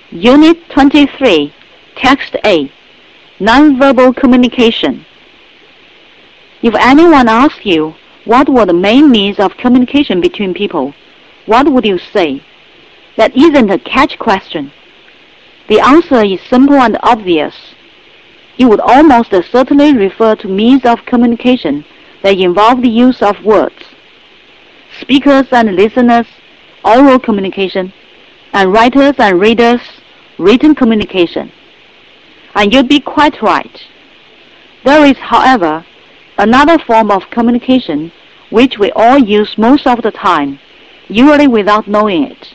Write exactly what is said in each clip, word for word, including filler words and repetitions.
Unit twenty-three, Text A, Nonverbal Communication. If anyone asks you what were the main means of communication between people, what would you say? That isn't a catch question. The answer is simple and obvious. You would almost certainly refer to means of communication that involve the use of words. Speakers and listeners, oral communication, and writers and readers, written communication. And you'd be quite right. There is, however, another form of communication which we all use most of the time, usually without knowing it.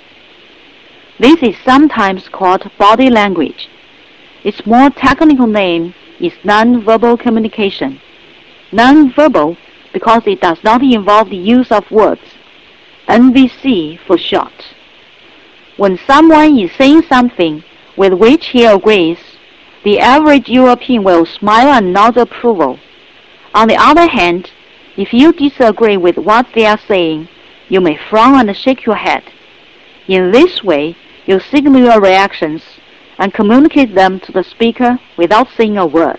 This is sometimes called body language. Its more technical name is nonverbal communication. Nonverbal because it does not involve the use of words, N V C for short. When someone is saying something with which he agrees, the average European will smile and nod approval. On the other hand, if you disagree with what they are saying, you may frown and shake your head. In this way, you signal your reactions and communicate them to the speaker without saying a word.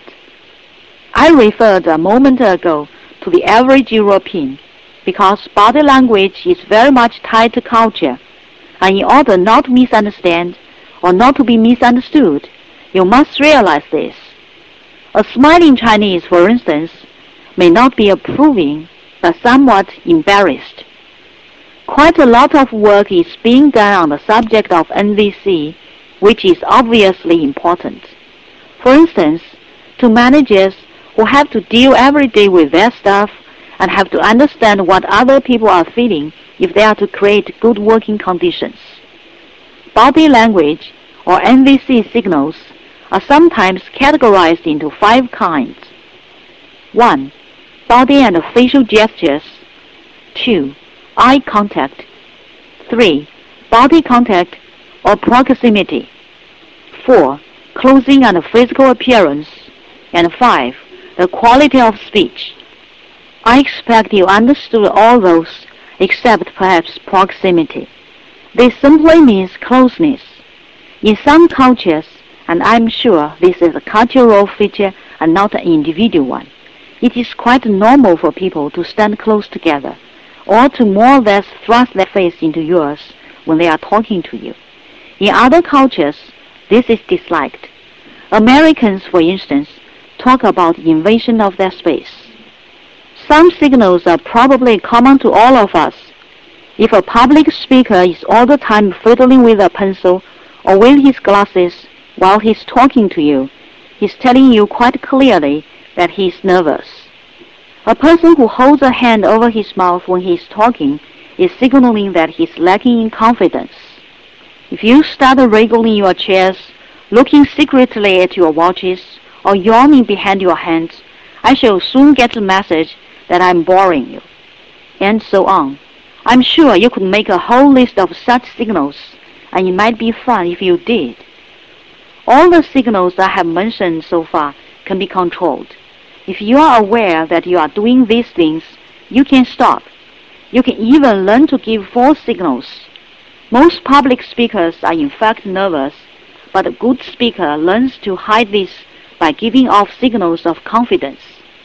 I referred a moment ago to the average European because body language is very much tied to culture, and in order not to misunderstand or not to be misunderstood, you must realize this. A smiling Chinese, for instance, may not be approving, but somewhat embarrassed. Quite a lot of work is being done on the subject of N V C, which is obviously important. For instance, to managers who have to deal every day with their staff and have to understand what other people are feeling if they are to create good working conditions. Body language, or N V C signals, are sometimes categorized into five kinds. one. Body and facial gestures. two. Eye contact. three. Body contact or proximity. four. Clothing and physical appearance. And five. The quality of speech. I expect you understood all those except perhaps proximity. This simply means closeness. In some cultures, and I'm sure this is a cultural feature and not an individual one, it is quite normal for people to stand close together or to more or less thrust their face into yours when they are talking to you. In other cultures, this is disliked. Americans, for instance, talk about invasion of their space. Some signals are probably common to all of us. If a public speaker is all the time fiddling with a pencil or with his glasses while he's talking to you, he's telling you quite clearly that he's nervous. A person who holds a hand over his mouth when he's talking is signaling that he's lacking in confidence. If you start wriggling your chairs, looking secretly at your watches, or yawning behind your hands, I shall soon get the message that I'm boring you, and so on. I'm sure you could make a whole list of such signals, and it might be fun if you did. All the signals I have mentioned so far can be controlled. If you are aware that you are doing these things, you can stop. You can even learn to give false signals. Most public speakers are in fact nervous, but a good speaker learns to hide this by giving off signals of confidence.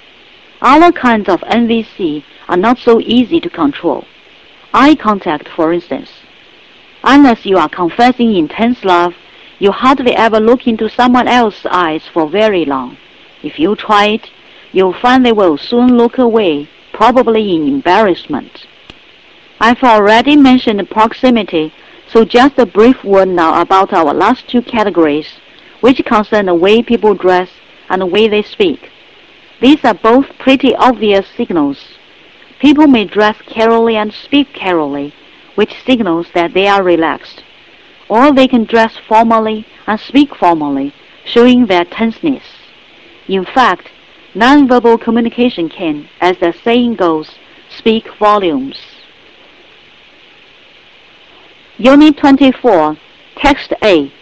Other kinds of N V C are not so easy to control. Eye contact, for instance. Unless you are confessing intense love, you hardly ever look into someone else's eyes for very long. If you try it, you'll find they will soon look away, probably in embarrassment. I've already mentioned proximity, so just a brief word now about our last two categories, which concern the way people dress and the way they speak. These are both pretty obvious signals. People may dress carefully and speak carefully, which signals that they are relaxed. Or they can dress formally and speak formally, showing their tenseness. In fact, nonverbal communication can, as the saying goes, speak volumes. Unit twenty-four, Text A,